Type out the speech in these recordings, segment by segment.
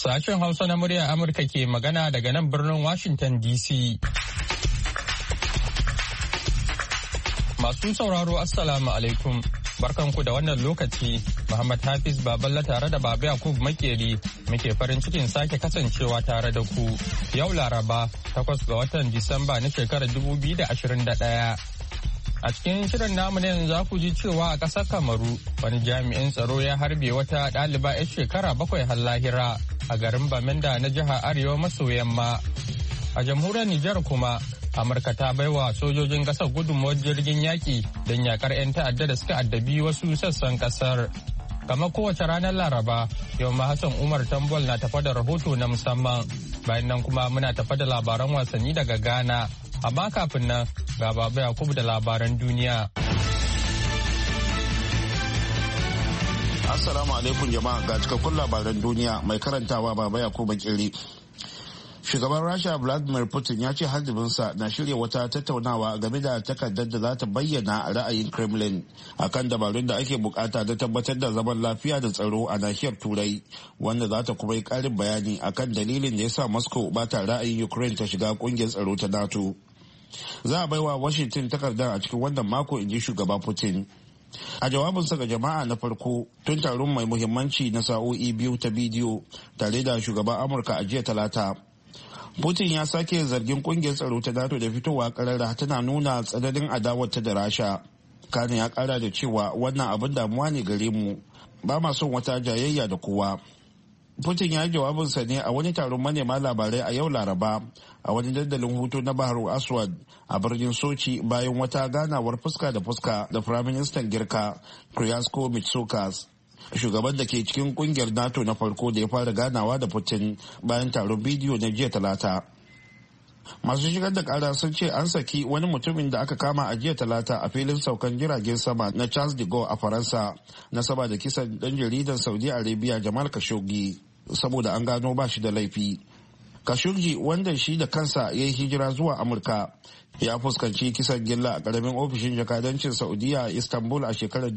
Sashen Hausa na muryar Amurka ke magana daga nan birnin Washington DC. Masu sauraro Assalamu alaikum. Barkanku da wannan lokaci. Muhammad Hafiz Baballa tare da Baba Yakub Makeri muke farin cikin sake kasancewa tare da ku. Yau Laraba, 8 ga watan Disamba na shekarar 2021. A cikin shirin namu ne za ku ji cewa a ƙasar Kamaru wani jami'in tsaro ya harbe wata ɗaliba 'yar shekara 7 har lahira a garin Bamenda na jihar Arewa maso yamma. A jamhuriyar Nijar kuma Amurka ta baiwa sojojin ƙasar gudunmawar jirgin yaƙi don yakar 'yan ta'adda da suka addabi wasu sassan ƙasar. Kamar kowace ranar Laraba, yau ma Hassan Umar Tambol na tafa da rahoto na musamman. Bayan nan kuma muna tafa da labaran wasanni daga Ghana. Amma kafin nan ga Baba Yakubu da labaran duniya. Assalamu alaikum jama'a, ga cikakkun labaran duniya mai karantawa Baba Yakubu Kiri. Shugaban Rasha Vladimir Putin ya ce harbinsa na shirya wata tattaunawa game da takardar da za ta bayyana ra'ayin Kremlin akan dabarun da ake bukata da tabbatar da zaman lafiya da tsaro a nahiyar Turai, wanda za ta kuma yi karin bayani akan dalilin da ya sa Moscow ba ta ra'ayin Ukraine ta shiga kungiyar tsaro ta NATO. Za a baiwa Washington takardar a cikin wannan mako, in ji shugaba Putin. A jawabinsa ga jama'a na farko tun taron mai muhimmanci na sa'o'i 2 ta bidiyo tare da shugaban Amurka a jiya Talata, Putin ya sake zargin kungiyar tsaro ta NATO da fitowa karara tana nuna tsananin adawarta da Rasha. Kane ya kara da cewa wannan abin damuwa ne gare mu, ba ma son wata jayayya da kowa. Putin ya yi jawabinsa ne a wani taron manema labarai a yau Laraba a wani dandalin hutu na Bahar Aswad a birnin Sochi bayan wata ganawar fuska da fuska da Firaministan Girka Kryasko Mitsokas, shugaban da ke cikin kungiyar NATO na farko da ya fara ganawa da Putin bayan taron bidiyo na jiya Talata. Masu shigar da kara sun ce an saki wani mutumin da aka kama a jiya Talata a filin saukan jiragen sama na Charles de Gaulle a Faransa na saba da kisan dan jaridan Saudi Arabia Jamal Khashoggi saboda an gano ba shi da laifi. Khashoggi, wanda shi da kansa ya yi hijira zuwa Amurka, ya fuskanci kisan gilla a karamin ofishin jakadancin Saudiya a Istanbul a shekarar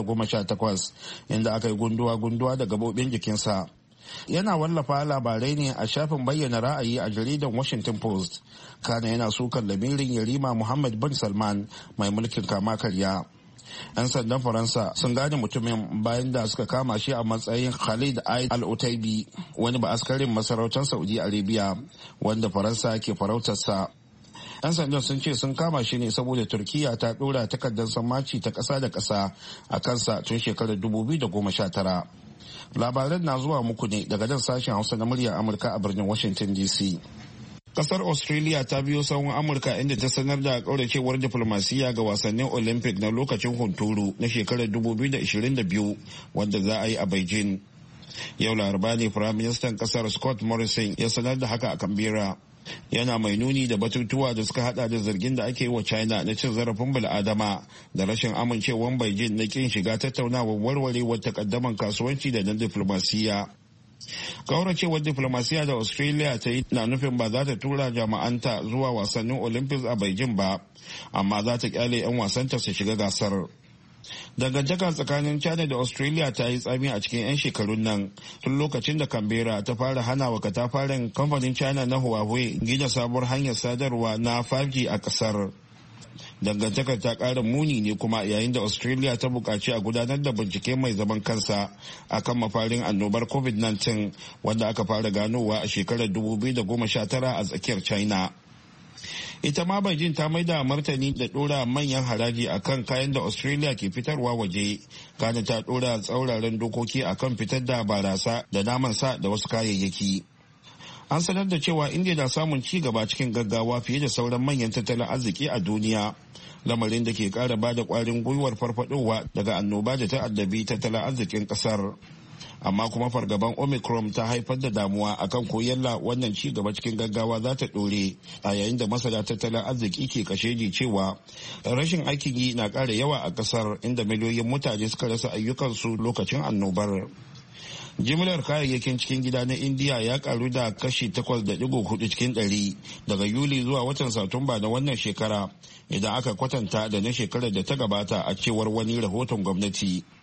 2018, inda aka yi gunduwa da gabobin jikinsa. Yana wallafa labarai ne a shafin bayyana ra'ayi a jaridan Washington Post. Kana yana sukan lamirin Yarima Muhammad bin Salman mai mulkin kama karya. 'Yan sandan Faransa sun gane mutumin bayan da suka kama shi a matsayin Khalid Al-Utaibi, wani ba askarin masarautar Saudi Arabia wanda Faransa ke farautarsa. 'Yan sandan sun ce sun kama shi ne saboda Turkiya ta dora takardar sammaci ta ƙasa da ƙasa a kansa tun shekarar 2019. Labaran na zuwa muku ne daga nan sashen Hausa na muryar Amurka a birnin Washington DC. Kasar Australia ta biyo sahun Amurka inda ta sanar da kauracewar diflomasiyya ga wasannin Olympic na lokacin hunturu na shekarar 2022 wanda za a yi a Beijing. Yau Laraba ne Firaministan kasar Scott Morrison ya sanar da haka a Canberra. Yana mai nuni da batutuwa da suka hada da zargin da ake yi wa China na cin zarafin bil'adama da rashin amincewar Beijing na kin shiga tattaunawar warwarewar takaddaman kasuwanci da na diflomasiyya. Kauracewar diflomasiya da Australia ta yi na nufin ba za ta tura jama'anta zuwa wasannin Olympics a Beijing ba, amma za ta kyale 'yan wasanta su shiga gasar. Dangantaka tsakanin China da Australia ta yi tsami a cikin 'yan shekarun nan tun lokacin da Canberra ta fara hana wa katafaren kamfanin China na Huawei gina sabuwar hanyar sadarwa na 5G a kasar. Dangantakar ta ƙara muni ne kuma yayin da Australia ta buƙaci a gudanar da bincike mai zaman kansa akan mafarin annobar COVID-19 wanda aka fara ganowa a shekarar 2019 a tsakiyar China. Ita ma Beijing ta maida martani da ɗora manyan haraji akan kayan da Australia ke fitarwa waje, kana ta ɗora tsauraran dokoki akan fitar da barasa da naman sa da wasu kayayyaki. An sanar da cewa India na samun ci gaba cikin gaggawa fiye da sauran manyan tattalin arziki a duniya, lamarin da ke kara ba da kwarin gwiwar farfadowa daga annoba da ta addabi tattalin arzikin kasar. Amma kuma fargaban Omicron ta haifar da damuwa akan ko yalla wannan ci gaba cikin gaggawa za ta dore, a yayin da masana tattalin arziki ke kasheji cewa rashin aikin yi na kara yawa a kasar, inda miliyoyin mutane suka rasa ayyukansu lokacin annobar. Jimlar kayayyakin cikin gida na India ya karu da kashi 8.4 cikin 100 daga Yuli zuwa watan Satumba na wannan shekara, idan aka kwatanta da na shekarar da ta gabata, a cewar wani rahoton gwamnati.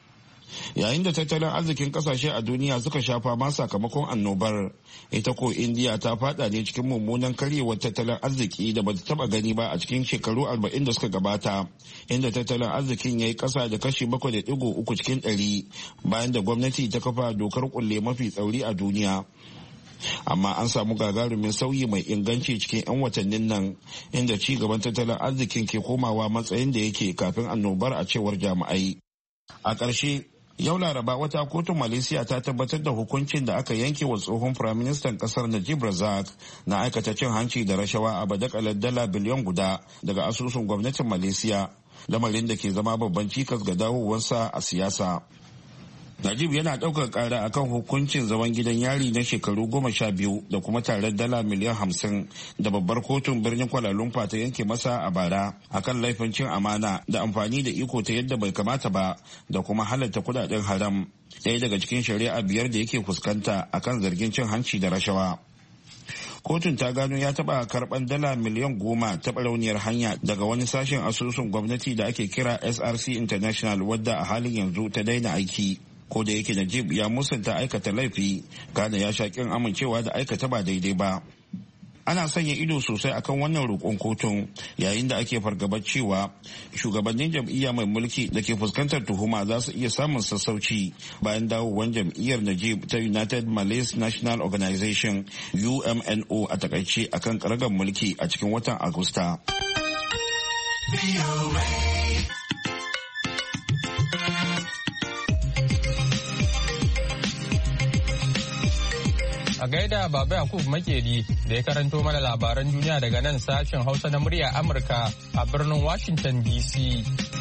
yayin da tattalin arzikin kasashe a duniya suka sha fama sakamakon annobar, ita ko indiya ta fada ne cikin mummunan karyewar tattalin arziki da bata taba gani ba a cikin shekaru 40 da suka gabata, inda tattalin arzikin ya yi kasa da kashi 7.3 cikin 100 bayan da gwamnati ta kafa dokar kulle mafi tsauri a duniya. Amma an samu gagarumin sauyi mai inganci cikin 'yan watannin nan, inda ci gaban tattalin arzikin ke komawa matsayin da yake kafin annobar, a cewar jami'ai. A ƙarshe, yau Laraba wata kotun Malaysia ta tabbatar da hukuncin da aka yanke wa tsohon firaministan kasar Najib Razak na aikata cin hanci da rashawa a badakalar dala biliyan guda daga asusun gwamnatin Malaysia, lamarin da ke zama babban cikas ga dawowarsa a siyasa. Najib yana ɗaukar ƙara akan hukuncin zaman gidan yari na shekaru 12 da kuma tarar dala miliyan 50 da babbar kotun birnin Kuala Lumpur ta yanke masa a bara akan laifin cin amana da amfani da iko ta yadda bai kamata ba da kuma halatta kudaden haram, ɗaya daga cikin shari'a 5 da yake fuskanta akan zargin cin hanci da rashawa. Kotun ta gano ya taɓa karɓan dala miliyan 10 ta barauniyar hanya daga wani sashen asusun gwamnati da ake kira SRC International, wadda a halin yanzu ta daina aiki. Ko da yake Najib ya musanta aikata laifi, kana ya sha kin amincewa da aikata ba daidai ba. Ana sanya ido sosai akan wannan roƙon kotun, yayin da ake fargabar cewa shugabannin jam'iyya mai mulki da ke fuskantar tuhuma za su iya samun sassauci bayan dawowar jam'iyyar Najib ta United Malays National Organization UMNO a takaice akan karagar mulki a cikin watan Agusta. A gaida Baba Yakub Makeri da ya karanto mana labaran duniya daga nan sashen Hausa na murya Amurka a birnin Washington DC.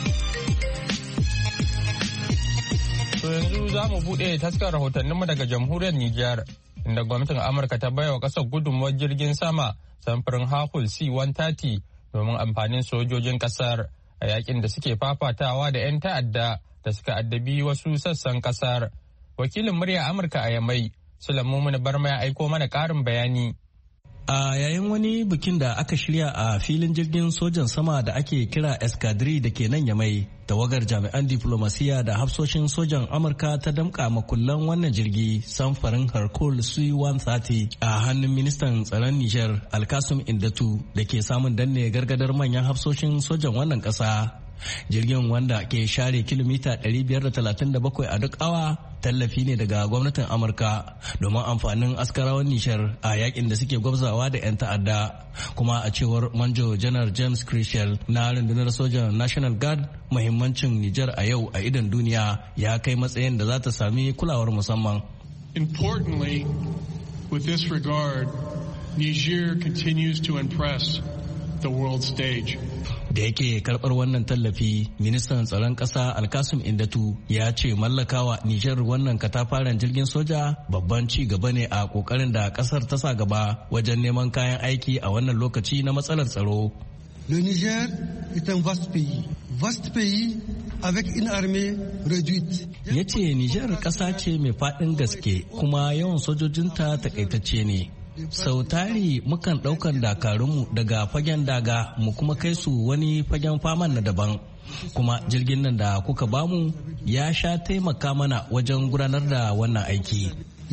To yanzu za mu buɗe taskar rahotanninmu daga jamhuriyar Nijar, inda gwamnatin Amurka ta baiwa ƙasar gudunmuwar jirgin sama samfurin Hercules C-130 domin amfanin sojojin ƙasar a yakin da suke fafatawa da 'yan ta'adda da suka addabi wasu sassan ƙasar. Wakilin murya Amurka a Yamai, Sulaimu Barma ya aiko mana ƙarin bayani. A yayin wani bikin da aka shirya a filin jirgin sojan sama da ake kira Escadrille da ke nan Yamai, tawagar jami'an diplomasiya da hafsoshin sojan Amurka ta damƙa makullan wannan jirgi samfarin Hercules C-130 a hannun ministan tsaron Nijar Alkasum Indatu da ke samun danne gargadar manyan hafsoshin sojan wannan ƙasa. Jirgin, wanda ke share kilomita 537 a duk awa, tallafi ne daga gwamnatin Amurka domin amfanin askarawan Nishar a yakin da suke gwabzawa da 'yan ta'adda. Kuma a cewar Manjo Janar James Christian na rundunar sojan National Guard, muhimmancin Nijar a yau a idon duniya ya kai matsayin da za ta sami kulawar musamman. Importantly, with this regard, Niger continues to impress the world stage. Da yake karɓar wannan tallafi, ministan tsaron ƙasa Alkasum Indatu ya ce mallakawa Nijar wannan katafaren jirgin soja babban ci gaba ne a ƙoƙarin da ƙasar ta sa gaba wajen neman kayan aiki a wannan lokaci na matsalar tsaro. Le Niger est un vaste pays avec une armée réduite. Ya ce Nijar ƙasa ce mai faɗin gaske kuma yawan sojojinta takaitacce ne. Sau tari mukan ɗaukan dakarunmu daga fagen daga mu kuma kai su wani fagen faman na daban, kuma jirgin nan da kuka bamu ya sha taimaka mana wajen gudanar da wannan aiki.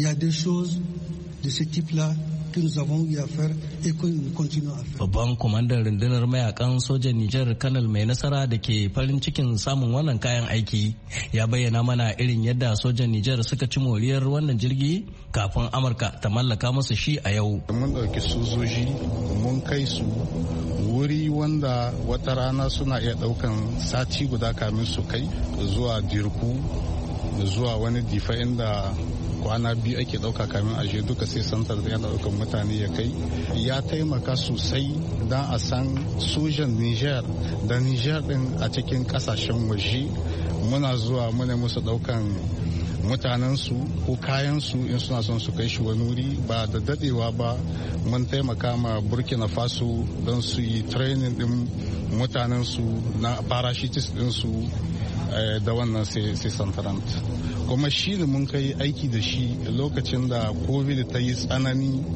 Babban kwamandan rundunar mayakan sojan Nijar Kanal mai nasara da ke farin cikin samun wannan kayan aiki ya bayyana mana irin yadda sojan Nijar suka ci moriyar wannan jirgi kafin Amurka ta mallaka musu shi a yau. Mun ɗauki sojoji mun kai su wuri wanda wata rana suna iya ɗaukan sati guda kamin su kai zuwa Dirku, zuwa wani difa inda kwana biyu ake ɗauka kamin aje duka sai santar da yana ɗaukan mutane ya kai. Ya taimaka sosai don a san sojan Niger da Niger ɗin a cikin ƙasashen waje. Muna zuwa muna musu ɗaukan mutanensu ko kayansu in suna son su kai shi wani wuri. Ba da dadewa ba mun taimaka ma Burkina Faso don su yi training ɗin mutanensu na parachutist ɗinsu da wannan sai santarant. Kuma shi da mun kai aiki da shi lokacin da covid ta yi tsanani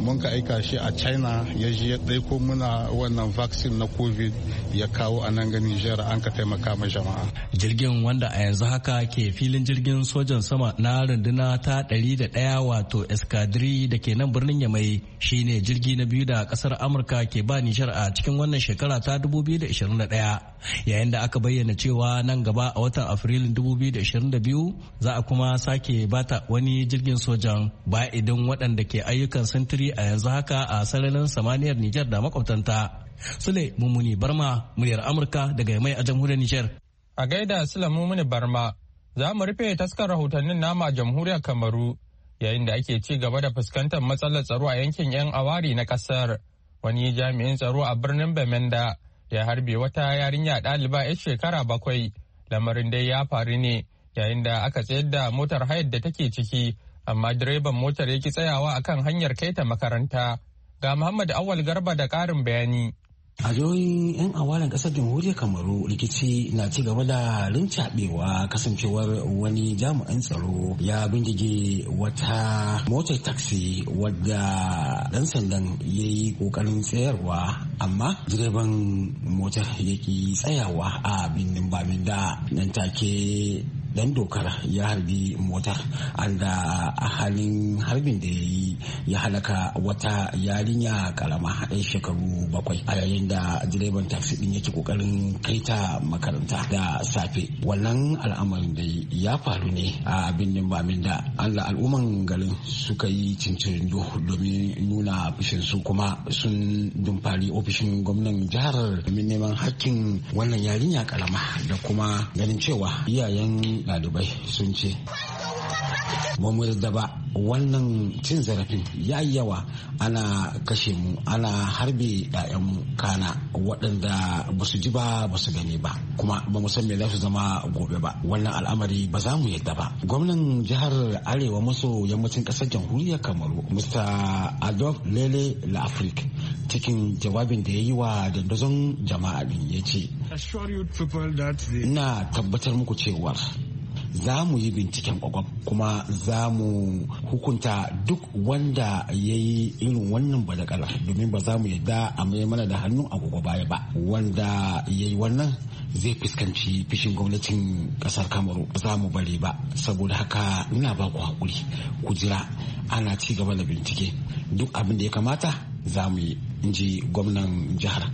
mun ka aika shi a China ya je ya ɗaiko muna wannan vaccine na COVID ya kawo a nan ga Niger an ka taimaka ma jama'a. Jirgin wanda a yanzu haka ke filin jirgin sojan sama na runduna ta 101 wato Escadrille da ke nan birnin Yamai shine jirgi na biyu da kasar Amurka ke ba Nijar a cikin wannan shekara ta 2021 yayin da aka bayyana cewa nan gaba a watan Afrilun 2022 za a kuma sake bata wani jirgin sojan ba idan waɗanda ke ayyukan sintiri a yanzu haka a sararin samaniyar Nijar da makwabtanta. Sule Mummuni Barma, muryar Amurka daga Yamai a jamhuriyar Nijar. A gaida Sule Mummuni Barma, za mu rufe taskar rahotannin nama a jamhuriyar Kamaru yayin da ake ci gaba da fuskantar matsalar tsaro a yankin 'yan awari na kasar. Wani jami'in tsaro a birnin Bamenda ya harbe wata yarinya ɗaliba 'yar shekara 7. Lamarin dai ya faru ne yayin da aka tsayar da motar hayar da take ciki, amma direban motar ya ki tsayawa akan hanyar kai ta makaranta. Ga Muhammad Awal Garba da ƙarin bayani. A jihohin 'yan awalin kasar jamhuriyar Kamaru rikici na ci gaba da rincaɓewa kasancewar wani jami'in tsaro ya bindige wata motar taxi wadda dan sandan ya yi ƙoƙarin tsayarwa amma direban motar ya ki tsayawa a birnin Baminda nan take dan dokar ya harbi motar anda a halin harbin da ya yi ya halaka wata yarinya karama ɗan shekaru 7 a yayin da direban taxi din yake kokarin kai ta makaranta da safe. Wannan al'amarin da ya faru ne a birnin Baminda. Allah al'umman garin suka yi cincirindo domin nuna fushin su kuma sun dumfari ofishin gwamnan jihar domin neman hakkin wannan yarinya karama da kuma ganin cewa iyayen ɗalibai sun ce ba mu yarda ba wannan cin zarafin ya yi yawa, ana kashe mu ana harbe mu kana waɗanda ba su ji ba ba su gani ba kuma ba mu san me za su zama gobe ba. Wannan al'amari ba za mu yarda ba. Gwamnan jihar arewa maso yammacin ƙasar jamhuriyar Kamaru Mr. Adolf Lele Lafrik cikin jawabin da ya yi wa dandazon jama'a din ya ce, ina tabbatar muku cewa za mu yi binciken kwakwaf kuma za mu hukunta duk wanda ya yi irin wannan badakala domin ba za mu yadda a mai mana da hannu a gogo baya ba. Wanda ya yi wannan zai fuskanci fishin gwamnatin kasar Kamaru, ba za mu bari ba. Saboda haka ina ba ku hakuri ku jira, ana ci gaba da bincike, duk abin da ya kamata za mu yi, in ji gwamnan jihar.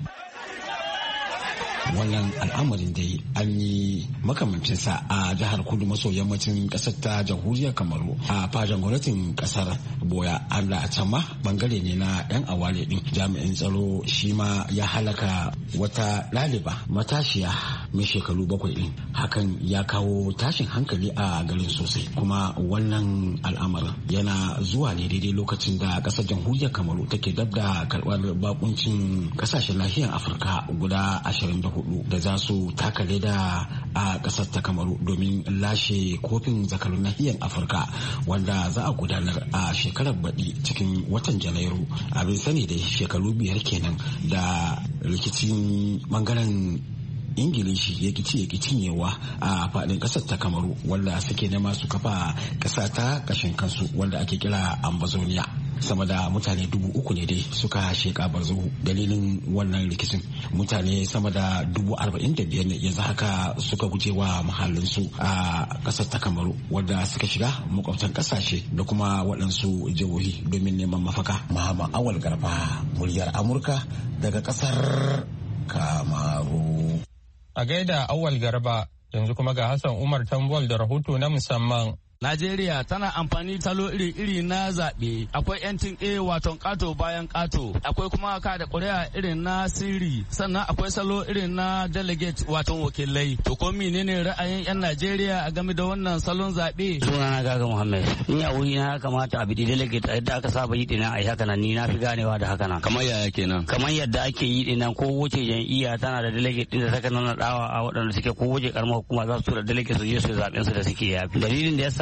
Wannan al'amarin dai an yi makamancinsa a jihar kudu maso yammacin kasar ta jamhuriyar Kamaru a fadan gwamnatin kasar Boya. Allah a can ma bangare ne na 'yan awale din. Jami'in tsaro shi ma ya halaka wata ɗaliba matashiya mai shekaru 7 din. Hakan ya kawo tashin hankali a garin sosai, kuma wannan al'amarin yana zuwa ne daidai lokacin da kasar jamhuriyar Kamaru take dab da karɓar bakuncin kasashen nahiyar Afirka guda 24 da za su taka leda a kasar ta Kamaru domin lashe kofin zakarun nahiyar Afirka wanda za a gudanar a shekarar baɗi cikin watan Janairu. Abin sani da shekaru 5 kenan da rikicin bangaren Ingilishi ya kici cinyewa a faɗin ƙasar ta Kamaru, wanda suke nema su kafa ƙasa ta ƙashin kansu wanda ake kira Ambazonia. Sama da mutane 3,000 ne dai suka sheka barzo dalilin wannan rikicin. Mutane sama da 45,000 ne yanzu haka suka guje wa muhallinsu a ƙasar ta Kamaru, wanda suka shiga makwabtan ƙasashe da kuma waɗansu jihohi domin neman mafaka. Muhammad Awal Garba, muryar Amurka daga ƙasar Kamaru. A gaida Awal Garba, yanzu kuma ga Hassan Umar Tambol da rahoto na musamman. Najeriya tana amfani salo iri-iri na zaɓe. Akwai 'yancin waton ƙato bayan ƙato. Akwai kuma kada ƙuri'a irin na sirri. Sannan akwai salo irin na delegate waton wakilai. To ko menene ra'ayin 'yan Najeriya a game da wannan salon zaɓe? Sunana Gaga Muhammad. Ni a wuri na kamata a bidi delegate a yadda aka saba yi dinan a yi haka nan, ni na fi ganewa da haka nan. Kamar yaya kenan? Kamar yadda ake yi dinan, ko wuce jam'iyya tana da delegate din da ta kana dawa a waɗanda suke ko wuce karamar hukuma za su tura delegate su je su zaɓen su da suke yafi. Dalilin da yasa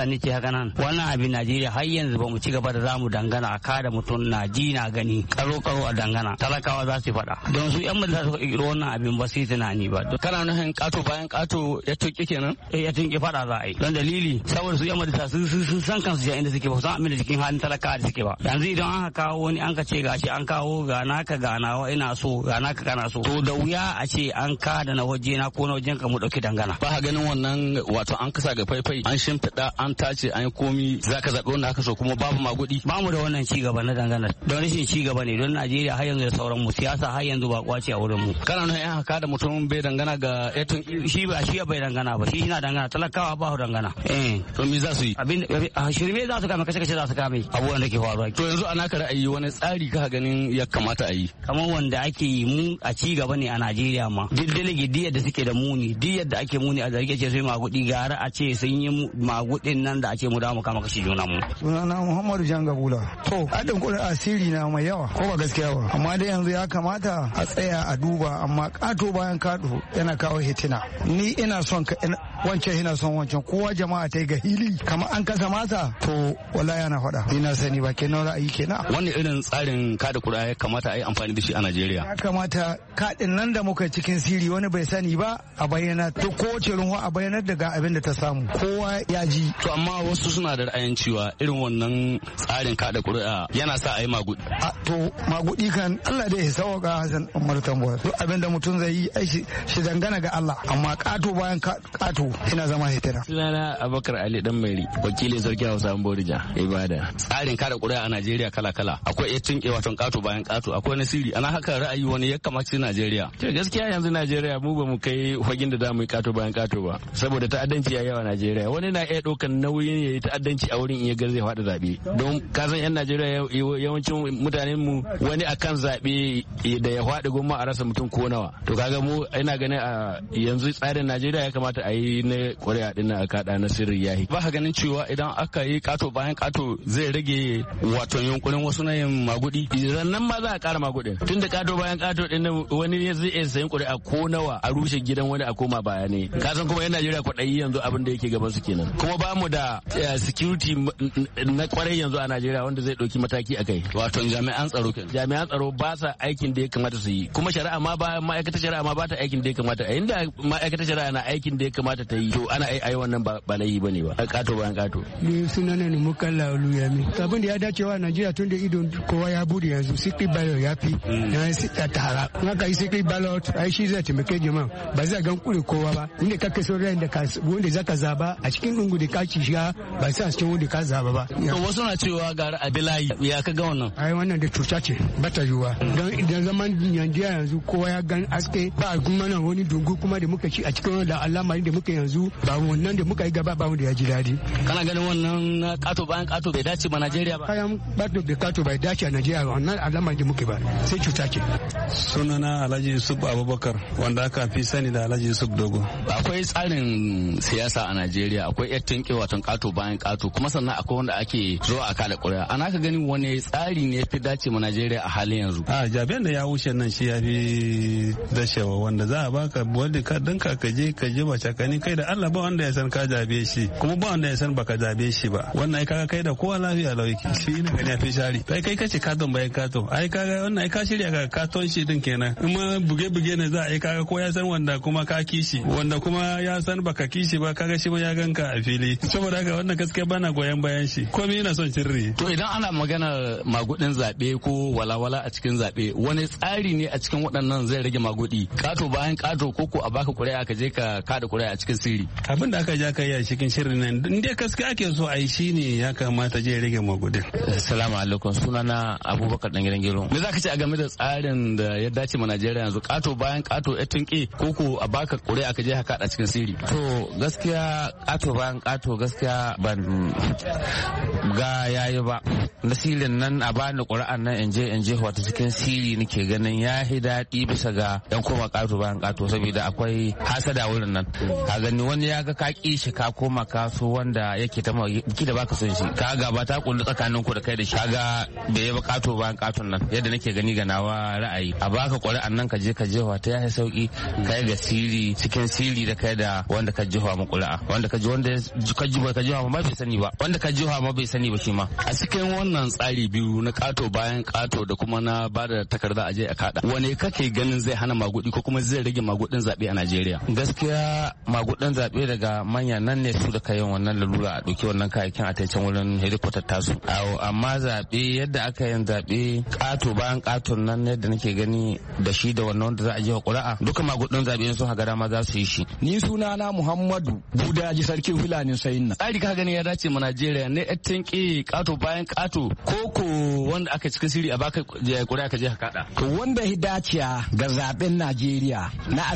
ni ce haka nan wannan abin Najeriya har yanzu ba mu ci gaba da zamu dangana a kada mutum na ji na gani karo a dangana talakawa za su faɗa don su yan majalisa suka kirkiro wannan abin ba su yi tunani ba. Kana nufin kato bayan kato ya tuki kenan? Ya tuki faɗa za a yi don dalili saboda su yan majalisa sun san kansu ja inda suke ba san abin da cikin halin talakawa da suke ba. Yanzu idan an kawo wani an ka ce gashi an kawo ga naka ga nawa ina so ga naka kana so to da wuya a ce an kada na waje na ko na wajen ka mu dauki dangana. Ba ka ganin wannan wato an kasa ga faifai an shimfiɗa an tace an yi komi zaka zaɓi wanda aka so kuma babu magudi. Ba mu da wannan ci gaba na dangana don rashin ci gaba ne don Najeriya har yanzu da sauran mu siyasa har yanzu ba kwace a wurin mu. Kana nuna yan haka da mutum bai dangana ga etun shi bai dangana ba shi na dangana talakawa ba su dangana. To me za su yi? Abin shirme za su kame kace za su kame abubuwan da ke faruwa. To yanzu ana ka ra'ayi wani tsari ka ganin ya kamata a yi? Kamar wanda ake yi mu a ci gaba ne a Najeriya ma. Duk dalege diyar da suke da muni diyar da ake muni a zarge ce sai magudi gara a ce sun yi magudin nan da ake mu da mu kama kashi juna mu. Sunana Muhammadu Jangabula. To haɗin kuɗin asiri na mai yawa ko ba gaskiya ba amma dai yanzu ya kamata a tsaya a duba amma ƙato bayan ƙato yana kawo hitina. Ni ina son wancan ina son wancan kowa jama'a ta yi ga hili kamar an kasa masa to wallahi yana faɗa. Ina sani ba kenan ra'ayi kenan. Wani irin tsarin kada kuɗa ya kamata a yi amfani da shi a Najeriya? Ya kamata kaɗin nan da muka cikin siri wani bai sani ba a bayyana to kowace runwa a bayyanar da ga abin da ta samu kowa ya ji. To amma wasu suna da ra'ayin cewa irin wannan tsarin kada kuri'a yana sa a yi magudi. To magudi kan Allah dai ya sauka Hassan Umar Tambuwa. Duk abin da mutum zai yi shi dangana ga Allah amma kato bayan kato ina zama hitina. Sunana Abubakar Ali Dan Mairi wakilin sarki Hausa Borija Ibada. Tsarin kada kuri'a a Najeriya kala-kala akwai yatin wato kato bayan kato akwai na siri ana haka ra'ayi wani ya kamace Najeriya. To gaskiya yanzu Najeriya mu ba mu kai hagin da za mu yi kato bayan kato ba saboda ta'addanci ya yawa Najeriya wani na iya ɗaukan nauyin ya yi ta'addanci a wurin iya gar zai faɗi zaɓe don kasan 'yan Najeriya yawancin mutanen mu wani akan zaɓe da ya faɗi goma a rasa mutum ko nawa to kaga mu ina ganin a yanzu tsarin Najeriya ya kamata a yi na ƙuri'a ɗin a kaɗa na sirri yahi. Ba ka ganin cewa idan aka yi kato bayan kato zai rage wato yunkurin wasu na yin magudi nan ma za a ƙara magudin tunda kato bayan kato ɗin wani zai iya sayin ƙuri'a ko nawa a rushe gidan wani a koma baya ne kasan kuma 'yan Najeriya kwaɗayi yanzu abin da yake gaban su kenan kuma ba mu da security na kwarai yanzu a Najeriya wanda zai ɗauki mataki a kai wato jami'an tsaro ba sa aikin da ya kamata su yi kuma shari'a ma ba ma'aikatar shari'a ma ba ta aikin da ya kamata a inda ma'aikatar shari'a na aikin da ya kamata ta yi to ana ai wannan ba laifi bane ba kato bayan kato. Ni sunana ne Mukalla Oluyami abin da ya dace wa Najeriya tun da idon kowa ya bude yanzu secret ballot ya fi na ya tara in aka yi secret ballot ai shi zai taimake jama'a ba zai gan kure kowa ba inda kake so ran da wanda zaka zaba a cikin dungu da ka ci shiga ba sai a cikin wanda ka zaba ba. To wasu na cewa gara Abilayi ya ka ga wannan. Ai wannan da cuta ce bata yiwuwa don idan zaman Najeriya yanzu kowa ya gan aske ba kuma nan wani dungu kuma da muka ci a cikin da al'amari da muka yanzu ba wannan da muka yi gaba ba wanda ya ji daɗi. Kana ganin wannan kato bayan kato bai dace ba Najeriya ba. Kayan bato da kato bai dace a Najeriya ba wannan al'amari da muke ba sai cuta ce. Sunana Alhaji Yusuf Abubakar wanda aka fi sani da Alhaji Yusuf Dogo. Akwai tsarin siyasa a Najeriya akwai yattin watan kato bayan kato kuma sannan akwai wanda ake zuwa a kada ƙuri'a ana ka gani wani tsari ne fi dace ma Najeriya a halin yanzu. Jaben da ya wuce nan shi ya fi dashewa wanda za a baka wanda ka dinka ka je ba cakani kai da Allah ba wanda ya san ka jabe shi kuma ba wanda ya san baka jabe shi ba wannan ai kaga kai da kowa lafiya lauki shi ina gani ya fi shari kai kace katon bayan kato ai kaga wannan ai ka shirya ka katon shi din kenan in ma buge ne za a yi kaga ko ya san wanda kuma ka kishi wanda kuma ya san baka kishi ba kaga shi ma ya ganka a fili saboda haka wannan gaskiya bana goyon bayan shi komai yana son sirri. To idan ana magana magudin zabe ko walawala a cikin zabe wani tsari ne a cikin waɗannan zai rage magudi kato bayan kato ko a baka ƙuri'a ka je ka kada ƙuri'a a cikin sirri. Abin da aka ja kai a cikin shirin nan in dai gaskiya ake so a yi shine ya kamata je rage magudin. Assalamu alaikum sunana Abubakar Dan Gidan Gero. Me zaka ce a game da tsarin da ya dace ma Najeriya yanzu kato bayan kato ya tunke ko a baka ƙuri'a ka je ka kada cikin sirri. To gaskiya kato bayan kato gaskiya ban ga yayi ba nasirin nan a bani ƙuri'an nan in je wata cikin sirri nake ganin ya hi daɗi bisa ga yan koma kato bayan kato saboda akwai hasada wurin nan ka gani wani ya ga ka ki shi ka koma kaso wanda yake ta ki da baka son shi ka ga ba ta kullu tsakanin ku da kai da shi kaga da ya ba kato bayan katon nan yadda nake gani ga nawa ra'ayi a baka ƙuri'an nan ka je wata ya sauki kai ga sirri cikin sirri da kai da wanda ka jiwa mu ƙuri'a wanda ka ji ka jiha ma bai sani ba, wanda ka jiha ma bai sani ba shi ma. A cikin wannan tsari biyu na kato bayan kato da kuma na bada takarda a je a kada, wane kake ganin zai hana magudi ko kuma zai rage magudin zabe a Najeriya? Gaskiya magudin zabe daga manya nan ne su da kayan wannan lalura a dauki wannan kayakin a taicen wurin headquarter tasu. Amma zabe yadda aka yin zabe kato bayan katon nan yadda nake gani da shi da wannan wanda za a je wa ƙuri'a duka magudin zabe sun haga dama za su yi shi. Ni sunana Muhammadu Budaji sarkin Fulani sayin nan. Tsari ka gani ya dace ma Najeriya ne ettin ki kato bayan kato koko wanda aka cikin sirri a baka ƙuri'a ka je ka kada. To wanda ya dace ga zaben Najeriya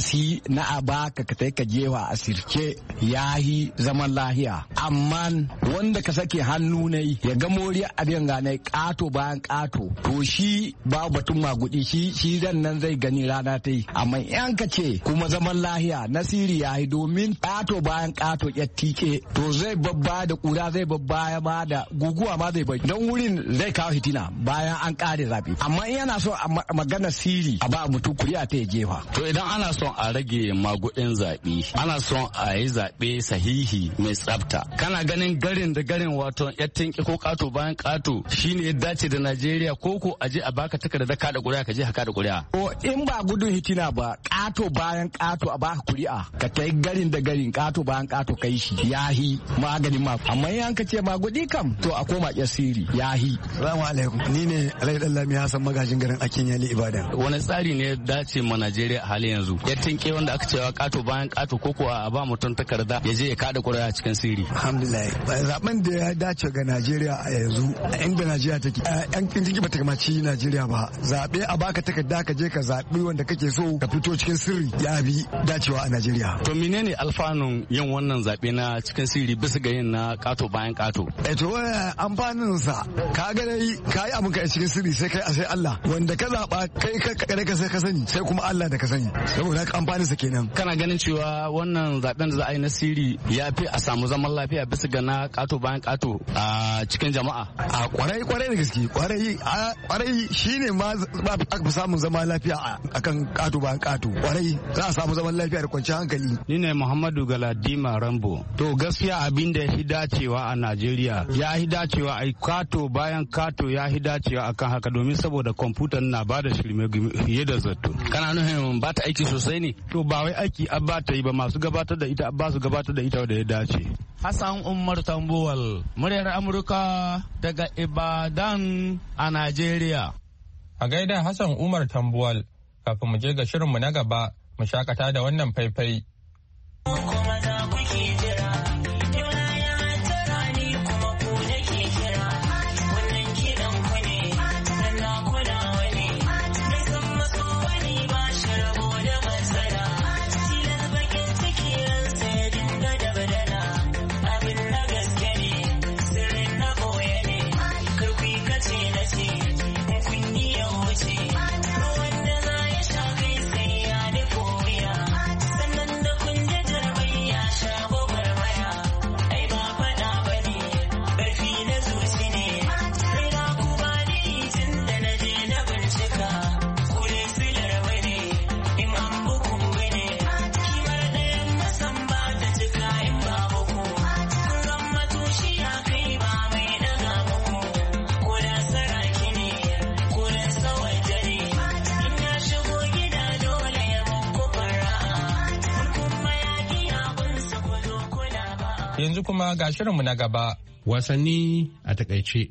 na a baka ka ka jewa a sirke yahi zaman lahiya, amma wanda ka sake hannu ne ya ga moriya abin gane kato bayan kato to shi ba batun magudi shi zan nan zai gani rana ta yi. Amma yan ka ce kuma zaman lahiya nasiri yahi domin kato bayan kato ya tike to zai babba da kura zai babba ma da guguwa ma zai bai don wurin zai kawo hitina bayan an kare zabe. Amma yana so a magana siri a ba mutum kuri'a ta jefa. To idan ana son a rage magudin zaɓe, ana son a yi zaɓe sahihi mai tsafta. Kana ganin garin da garin wato yattin ko kato bayan kato shine ya dace da Najeriya ko a je a baka takarda kada kuri'a ka je haka da kuri'a. Ko in ba gudun hitina ba kato bayan kato a baka kuri'a ka kai garin da garin kato bayan kato kai shi yahi maganin ma. Amma in ka ce magudi kam to a koma siri yahi. Assalamu alaikum. Ni ne Alhaji Dallami Hassan magajin garin Akinyele Ibadan. Wani tsari ne dace ma Najeriya a halin yanzu? Ya tinke wanda aka cewa kato bayan kato ko a ba mutum takarda ya je ya kada kuri'a cikin sirri. Alhamdulillah. Zaben da ya dace ga Najeriya a yanzu inda Najeriya take. Yan kinjiki ba ta kamaci Najeriya ba. Zabe a baka takarda ka je ka zabi wanda kake so ka fito cikin sirri ya bi dacewa a Najeriya. To menene alfanun yin wannan zabe na cikin sirri bisa ga yin na kato bayan kato? To amfanin sa ka ga dai kai abin ka cikin sirri sai Allah wanda ka zaba kai ka sai ka sani sai kuma Allah da ka sani saboda haka amfanin sa kenan. Kana ganin cewa wannan zaben da za a yi na sirri ya fi a samu zaman lafiya bisa ga na kato bayan kato a cikin jama'a? A kwarai da gaske kwarai shine ma aka fi samun zaman lafiya akan kato bayan kato. Kwarai za a samu zaman lafiya da kwanciyar hankali. Ni ne Muhammadu Galadima Rambo. To gaskiya abin da ya fi dacewa a Najeriya ya fi dacewa a kato bayan kato ya fi dacewa akan haka domin saboda kwamfuta na ba da shirme fiye da zato. Kana nufin ba ta aiki sosai ne? To ba wai aiki an ba ta yi ba masu gabatar da ita ba su gabatar da ita da ya dace. Hassan Umar Tambuwal, muryar Amurka daga Ibadan a Najeriya. A gaida Hassan Umar Tambuwal, kafin mu je ga shirinmu na gaba, mu shakata da wannan faifai. Yanzu kuma ga shirinmu na gaba. Wasanni a takaice.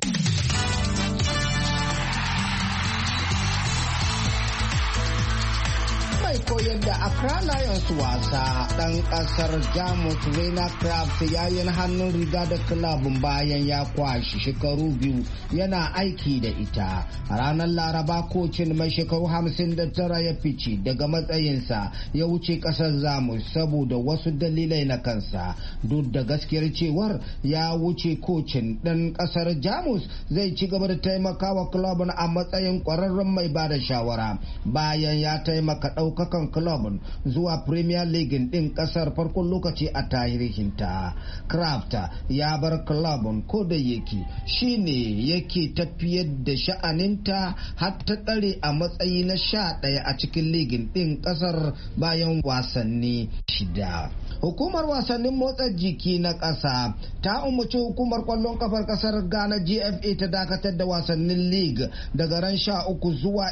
koyar da Accra Lions wasa ɗan ƙasar Jamus Rainer Kraft ya yi hannun riga da kilabin bayan ya kwashi shekaru biyu yana aiki da ita. A ranar Laraba kocin mai shekaru 59 ya fice daga matsayinsa ya wuce ƙasar Jamus saboda wasu dalilai na kansa. Duk da gaskiyar cewar ya wuce kocin ɗan ƙasar Jamus zai ci gaba da taimakawa kilabin a matsayin ƙwararren mai bada shawara bayan ya taimaka ɗaukar daukakan club zuwa Premier League din kasar farkon lokaci a tarihinta. Kraft ya bar club ko da yake shine yake tafiyar da sha'aninta har ta tsare a matsayi na 11 a cikin ligin din kasar bayan wasanni 6. Hukumar wasannin motsa jiki na ƙasa ta umarci hukumar kwallon kafar ƙasar Ghana GFA ta dakatar da wasannin league daga ran 13 zuwa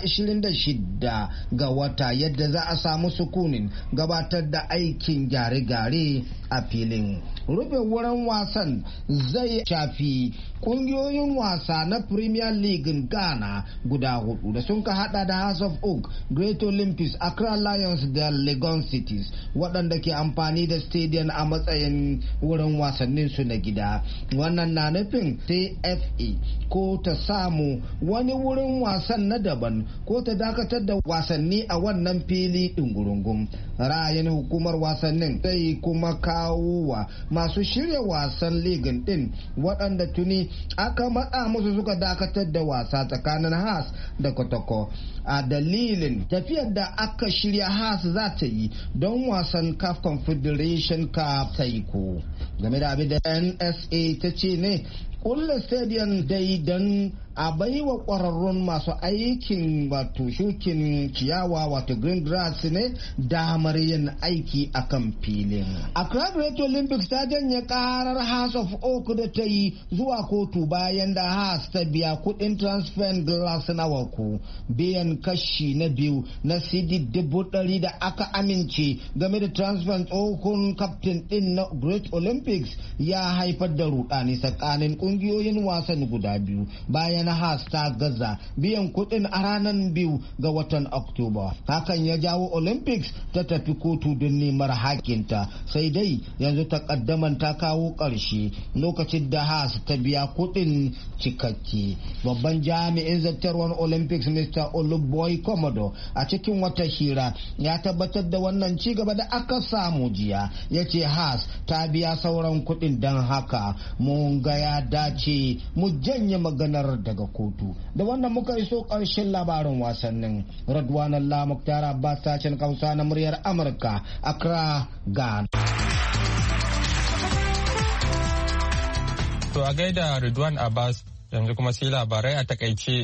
26 ga wata yadda za a samu sukunin gabatar da aikin gyare-gyare a filin. Rufe wurin wasan zai shafi kungiyoyin wasa na Premier League Ghana guda 4 da sun ka hada da House of Oak, Great Olympics, Accra Lions da Legon Cities waɗanda ke amfani da stadium a matsayin wurin wasannin su na gida. Wannan na nufin sai FA ko ta samu wani wurin wasan na daban ko ta dakatar da wasanni a wannan fili ɗungurungun. Ra'ayin hukumar wasannin zai kuma kawo wa masu shirya wasan ligin din waɗanda tuni aka matsa musu suka dakatar da wasa tsakanin Haas da Kotoko a dalilin tafiyar da aka shirya Haas za ta yi don wasan CAF Confederation Cup taiko. Game da abin da NSA ta ce ne kulle stadium dai don a baiwa kwararrun masu aikin wato shukin ciyawa wato green grass ne damar yin aiki a kan filin. Accra Great Olympics ta janye karar House of Oak da ta yi zuwa kotu bayan da Haas ta biya kudin transfer glass na wako biyan kashi na 2 na CD 100 da aka amince game da transfer tsohon captain din na Great Olympics ya haifar da rudani tsakanin kungiyoyin wasan guda biyu bayan Haas ta gaza biyan kudin a ranar 2 ga watan Oktoba. Hakan ya jawo Olympics ta tafi kotu don neman hakinta, sai dai yanzu takaddaman ta kawo ƙarshe lokacin da Haas ta biya kudin cikakke. Babban jami'in zartarwar Olympics Mr. Oluboy Komodo a cikin wata hira ya tabbatar da wannan ci gaba da aka samu jiya. Ya ce Haas ta biya sauran kudin don haka mun ga ya dace mu janye maganar daga kotu. Da wannan muka iso ƙarshen labarin wasannin. Radwan Allah Muktar Abbas sashen Hausa na muryar Amurka, Accra, Ghana. To a gaida Ridwan Abbas, yanzu kuma sai labarai a takaice.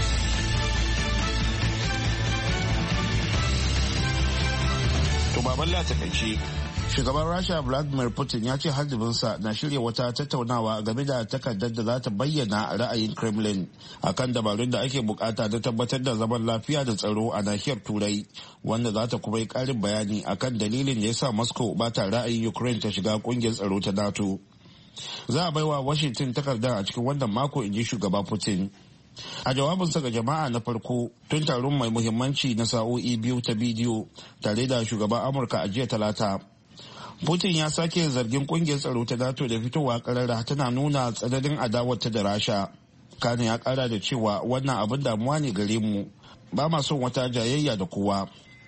To baballa takaice. Shugaban Rasha Vladimir Putin ya ce harbinsa na shirya wata tattaunawa game da takardar da za ta bayyana ra'ayin Kremlin akan dabarun da ake bukata da tabbatar da zaman lafiya da tsaro a nahiyar Turai, wanda za ta kuma yi karin bayani akan dalilin da ya sa Moscow ba ta ra'ayin Ukraine ta shiga kungiyar tsaro ta NATO. Za a baiwa Washington takardar a cikin wannan mako, in ji shugaba Putin. A jawabinsa ga jama'a na farko tun taron mai muhimmanci na sa'o'i 2 ta bidiyo tare da shugaban Amurka a jiya Talata, Putin ya sake zargin kungiyar tsaro ta NATO da fitowa karara tana nuna tsananin adawarta da Rasha. Kane ya kara da cewa wannan abin damuwa ne gare mu, ba ma son wata jayayya da kowa.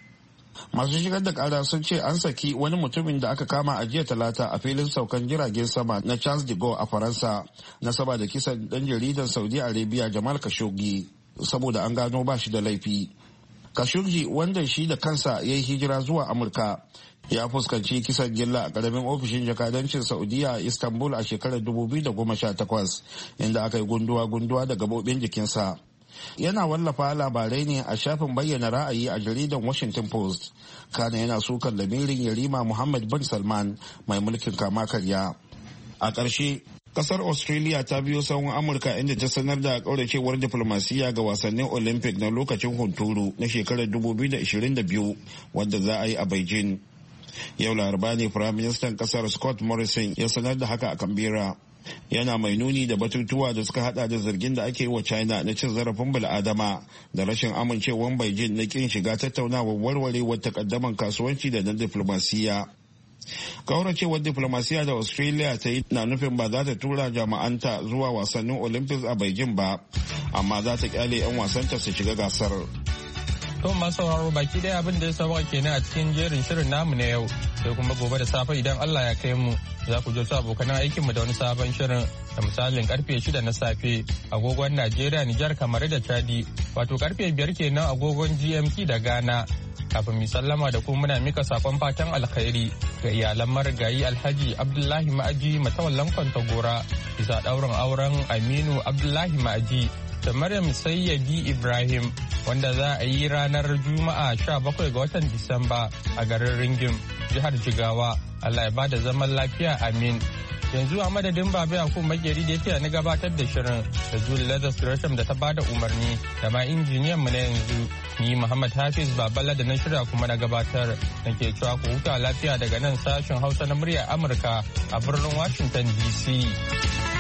Masu shigar da kara sun ce an saki wani mutumin da aka kama a jiya Talata a filin saukan jiragen sama na Charles de Gaulle a Faransa na saba da kisan dan jaridar Saudi Arabia Jamal Khashoggi saboda an gano ba shi da laifi. Khashoggi, wanda shi da kansa ya yi hijira zuwa Amurka, ya fuskanci kisan gilla a karamin ofishin jakadancin Saudiya a Istanbul a shekarar 2018, inda aka yi gunduwa-gunduwa da gabobin jikinsa. Yana wallafa labarai ne a shafin bayyana ra'ayi a jaridan Washington Post. Kana yana sukan lamirin Yarima Muhammad bin Salman mai mulkin kama karya. A ƙarshe, kasar Australia ta biyo sahun Amurka inda ta sanar da kauracewar diflomasiyya ga wasannin Olympic na lokacin hunturu na shekarar 2022 wanda za a yi a Beijing. Yau Laraba ne Firaministan kasar Scott Morrison ya sanar da haka a Canberra. Yana mai nuni da batutuwa da suka hada da zargin da ake yi wa China na cin zarafin bil'adama da rashin amincewar Beijing na kin shiga tattaunawar warwarewar takaddaman kasuwanci da na diflomasiyya. Kauracewar diflomasiyya da Australia ta yi na nufin ba za ta tura jama'anta zuwa wasannin Olympics a Beijing ba, amma za ta kyale 'yan wasanta su shiga gasar. To masu sauraro baki daya abin da ya sauka kenan a cikin jerin shirin namu na yau, sai kuma gobe da safe idan Allah ya kai mu za ku je su abokanan aikinmu da wani sabon shirin da misalin karfe 6 na safe agogon Najeriya, Nijar, kamar da Chadi, wato karfe 5 kenan agogon GMT da Ghana. Kafin mu sallama da ku muna mika sakon fatan alkhairi ga iyalan marigayi Alhaji Abdullahi Ma'aji matawallan Kwantagora bisa ɗaurin auren Aminu Abdullahi Ma'aji da Maryam Sayyadi Ibrahim wanda za a yi ranar Juma'a 17 ga watan Disamba a garin Ringim, jihar Jigawa. Allah ya bada zaman lafiya, amin. Yanzu a madadin Baba Yakubu Makeri da yake na gabatar da shirin da Julie Lazarus Gresham da ta bada umarni da ma injiniyan mu na yanzu ni Muhammad Hafiz Baballa da na shirya kuma na gabatar nake cewa ku huta lafiya daga nan sashen Hausa na muryar Amurka a birnin Washington DC.